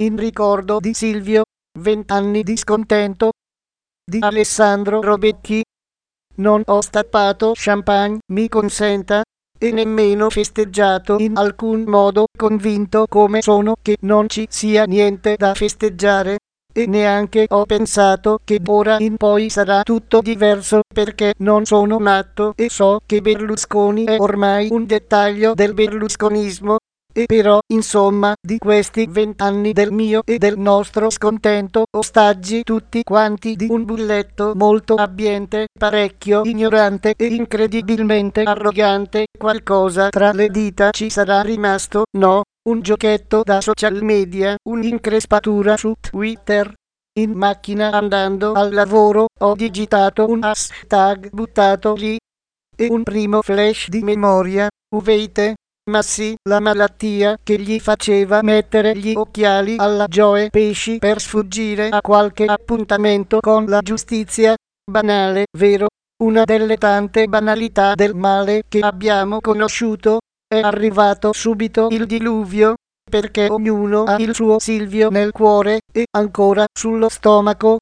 In ricordo di Silvio, 20 anni di scontento. Di Alessandro Robecchi. Non ho stappato champagne, mi consenta, e nemmeno festeggiato in alcun modo, convinto come sono che non ci sia niente da festeggiare. E neanche ho pensato che d'ora in poi sarà tutto diverso, perché non sono matto e so che Berlusconi è ormai un dettaglio del berlusconismo. E però, insomma, di questi 20 anni del mio e del nostro scontento, ostaggi tutti quanti di un bulletto molto abbiente, parecchio ignorante e incredibilmente arrogante, qualcosa tra le dita ci sarà rimasto, no? Un giochetto da social media, un'increspatura su Twitter. In macchina andando al lavoro ho digitato un hashtag buttato lì. E un primo flash di memoria, uveite. Ma sì, la malattia che gli faceva mettere gli occhiali alla Joe Pesci per sfuggire a qualche appuntamento con la giustizia. Banale, vero? Una delle tante banalità del male che abbiamo conosciuto. È arrivato subito il diluvio, perché ognuno ha il suo Silvio nel cuore e ancora sullo stomaco.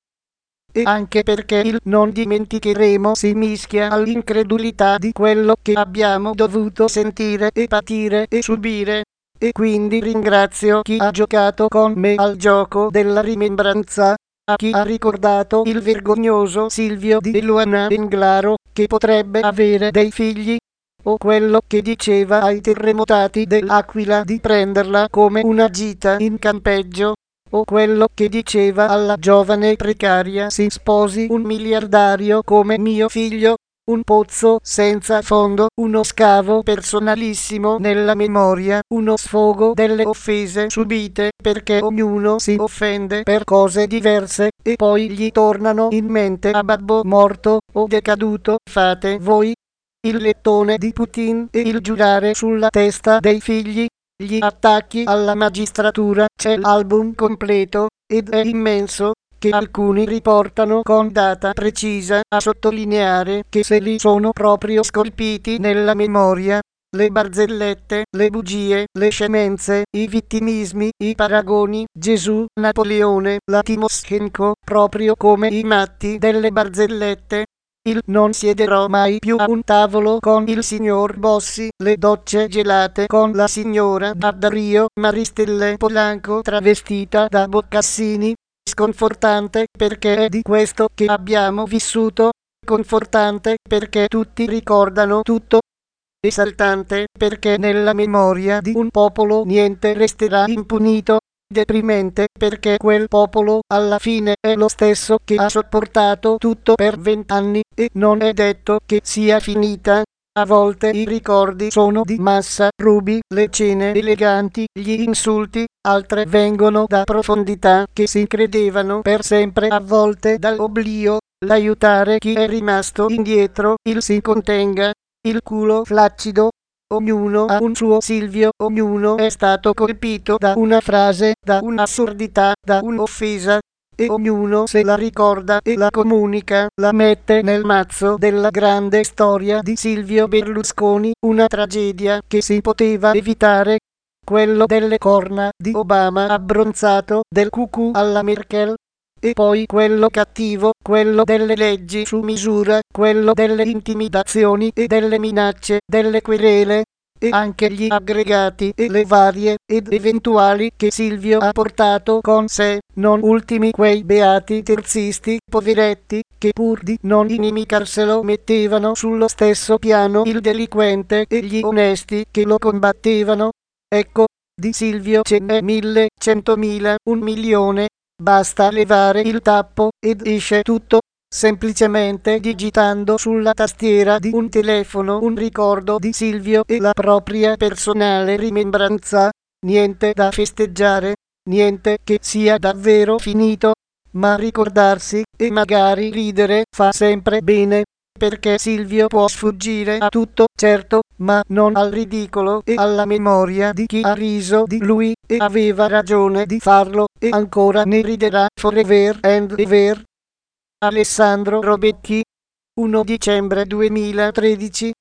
E anche perché il non dimenticheremo si mischia all'incredulità di quello che abbiamo dovuto sentire e patire e subire. E quindi ringrazio chi ha giocato con me al gioco della rimembranza, a chi ha ricordato il vergognoso Silvio di Eluana Englaro, che potrebbe avere dei figli, o quello che diceva ai terremotati dell'Aquila di prenderla come una gita in campeggio, o quello che diceva alla giovane precaria si sposi un miliardario come mio figlio. Un pozzo senza fondo, uno scavo personalissimo nella memoria, uno sfogo delle offese subite, perché ognuno si offende per cose diverse e poi gli tornano in mente a babbo morto o decaduto. Fate voi il lettone di Putin e il giurare sulla testa dei figli. Gli attacchi alla magistratura, c'è l'album completo, ed è immenso, che alcuni riportano con data precisa a sottolineare che se li sono proprio scolpiti nella memoria. Le barzellette, le bugie, le scemenze, i vittimismi, i paragoni, Gesù, Napoleone, la Timoshenko, proprio come i matti delle barzellette. Il non siederò mai più a un tavolo con il signor Bossi, le docce gelate con la signora Daddario, Maristelle Polanco travestita da Boccassini. Sconfortante perché è di questo che abbiamo vissuto, confortante perché tutti ricordano tutto, esaltante perché nella memoria di un popolo niente resterà impunito, deprimente perché quel popolo alla fine è lo stesso che ha sopportato tutto per 20 anni e non è detto che sia finita. A volte i ricordi sono di massa, rubi, le cene eleganti, gli insulti, altre vengono da profondità che si credevano per sempre avvolte dall'oblio, l'aiutare chi è rimasto indietro, il si contenga, il culo flaccido. Ognuno ha un suo Silvio, ognuno è stato colpito da una frase, da un'assurdità, da un'offesa, e ognuno se la ricorda e la comunica, la mette nel mazzo della grande storia di Silvio Berlusconi, una tragedia che si poteva evitare. Quello delle corna di Obama abbronzato, del cucù alla Merkel. E poi quello cattivo, quello delle leggi su misura, quello delle intimidazioni e delle minacce, delle querele, e anche gli aggregati e le varie ed eventuali che Silvio ha portato con sé, non ultimi quei beati terzisti, poveretti, che pur di non inimicarselo mettevano sullo stesso piano il delinquente e gli onesti che lo combattevano. Ecco, di Silvio ce n'è 1000, 100.000, 1.000.000. Basta levare il tappo ed esce tutto, semplicemente digitando sulla tastiera di un telefono un ricordo di Silvio e la propria personale rimembranza. Niente da festeggiare, niente che sia davvero finito, ma ricordarsi e magari ridere fa sempre bene, perché Silvio può sfuggire a tutto, certo, ma non al ridicolo e alla memoria di chi ha riso di lui e aveva ragione di farlo e ancora ne riderà forever and ever. Alessandro Robecchi, 1 dicembre 2013.